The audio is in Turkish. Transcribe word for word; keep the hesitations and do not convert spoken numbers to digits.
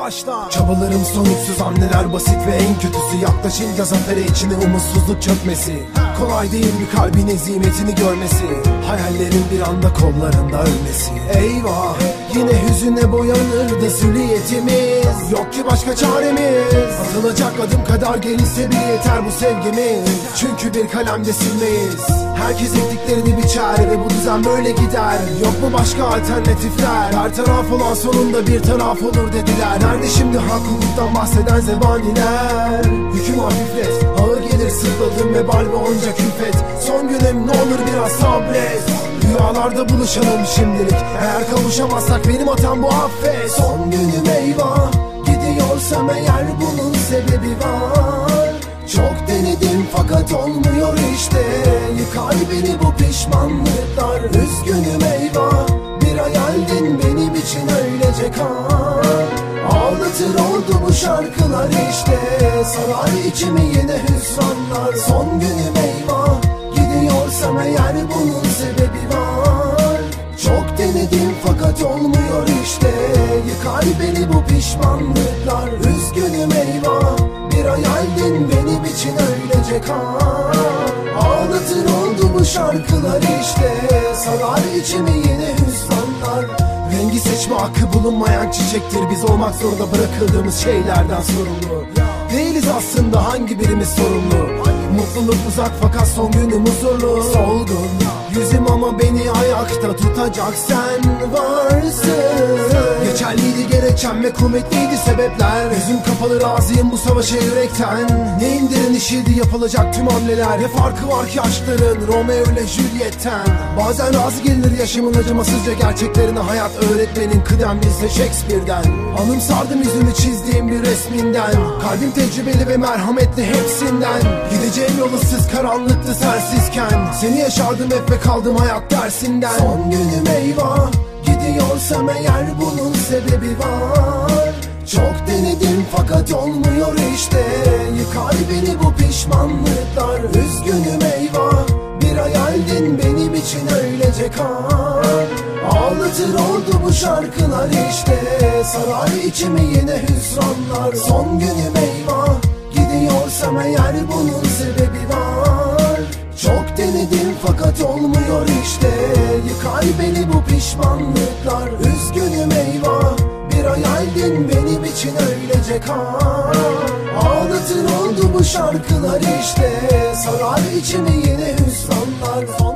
başlar. Çabalarım sonuçsuz, hamleler basit ve en kötüsü yaklaşınca zafere içine umutsuzluk çökmesi. Kolay değil bir kalbin ezimetini görmesi, hayallerin bir anda kollarında ölmesi. Eyvah, yine hüzüne boyanırdı süliyetimiz. Yok ki başka çaremiz, atılacak adım kadar gelirse bile yeter bu sevgimiz. Çünkü bir kalemde silmeyiz. Herkes ettiklerini biçer ve bu düzen böyle gider. Yok mu başka alternatifler? Her taraf olan sonunda bir taraf olur dediler. Nerede şimdi haklılıktan bahseden zebaniler? Yüküm hafiflet, ağır gelir sırtladım ve bal ve onca külfet. Son günüm ne olur biraz sabret. Rüyalarda buluşalım şimdilik, eğer kavuşamazsak benim hatam bu, affet. Son günüm eyvah, gidiyorsam eğer bunun sebebi var. Çok denedim fakat olmuyor işte, yıkar beni bu pişmanlıklar. Üzgünüm eyvah, bir hayaldin benim için öylece kal. Ağlatır oldu bu şarkılar işte, sarar içimi yine hüsranlar. Son günüm eyvah, gidiyorsam eğer bunun sebebi var. Çok denedim fakat olmuyor işte, yıkar beni bu pişmanlıklar. Üzgünüm eyvah, bir hayaldin benim için öylece kal. Ağlatır oldu bu şarkılar işte, sarar içimi yine hüsranlar. Rengi seçme hakkı bulunmayan çiçektir, biz olmak zorunda bırakıldığımız şeylerden sorumlu değiliz aslında, hangi birimiz sorumlu? Mutluluk uzak fakat son günüm huzurlu. Solgun yüzüm ama beni ayakta tutacak sen varsın. Geçerliydi gerekçem ve kuvvetliydi sebepler. Gözüm kapalı razıyım bu savaşa yürekten. Neyin direnişiydi yapılacak tüm hamleler. Ne farkı var ki aşkların Romeo ile Juliet'ten? Bazen razı gelir yaşamın acımasızca gerçeklerine, hayat öğretmenin kıdemlisi Shakespeare'den. Anımsardım yüzünü çizdiğim bir resminden. Kalbim tecrübeli ve merhametli hepsinden. Gideceğim yol ıssız karanlıktı sensizken. Seni yaşardım hep ve kaldım hayat dersinden. Son günüm eyvah, gidiyorsam eğer bunun sebebi var. Çok denedim fakat olmuyor işte, yıkar beni bu pişmanlıklar. Üzgünüm eyvah, bir hayaldin benim için öylece kal. Ağlatır oldu bu şarkılar işte, sarar içimi yine hüsranlar. Son günüm eyvah, gidiyorsam eğer bunun sebebi var. Çok denedim fakat olmuyor işte, yıkar beni bu pişmanlıklar. Üzgünüm eyvah, bir hayaldin benim için öylece kal. Ağlatır oldu bu şarkılar işte, sarar içimi yine hüsranlar.